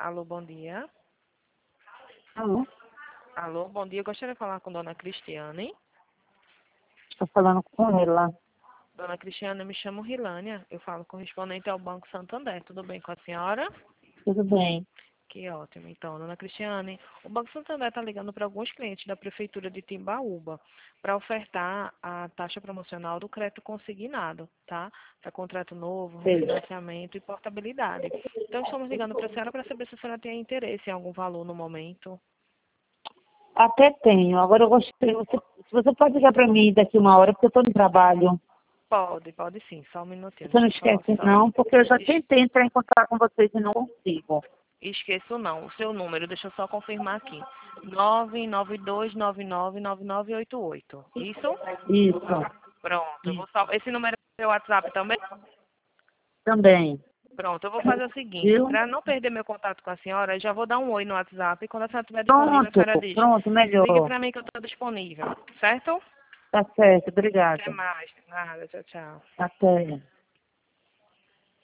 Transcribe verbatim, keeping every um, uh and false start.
Alô, bom dia. Alô, Alô, bom dia. Eu gostaria de falar com Dona Cristiane. estou falando com ela. Dona Cristiane, eu me chamo Rilânia. Eu falo correspondente ao Banco Santander. Tudo bem com a senhora? Tudo bem? Que ótimo. Então, Dona Cristiane, o Banco Santander está ligando para alguns clientes da Prefeitura de Timbaúba para ofertar a taxa promocional do crédito consignado, tá? Para contrato novo, Sei. refinanciamento e portabilidade. Então, estamos ligando para a senhora para saber se a senhora tem interesse em algum valor no momento. Até tenho. Agora eu gostaria, você, se você pode ligar para mim daqui uma hora, porque eu estou no trabalho. Pode, pode sim. Só um minutinho. Você não Deixa eu esquece só... não, porque eu já Es- tentei entrar em contato com vocês e não consigo. Esqueço não. O seu número, deixa eu só confirmar aqui. nove nove dois nove nove nove nove oito oito. Isso? Isso, Pronto. Eu vou sal... Esse número é seu WhatsApp também? também. Pronto, eu vou fazer o seguinte, Viu? para não perder meu contato com a senhora, eu já vou dar um oi no WhatsApp e quando a senhora estiver disponível, a Pronto, senhora diz, pronto, ligue melhor. para mim que eu estou disponível, certo? Tá certo, Até obrigada. mais. Nada, tchau, tchau. Até.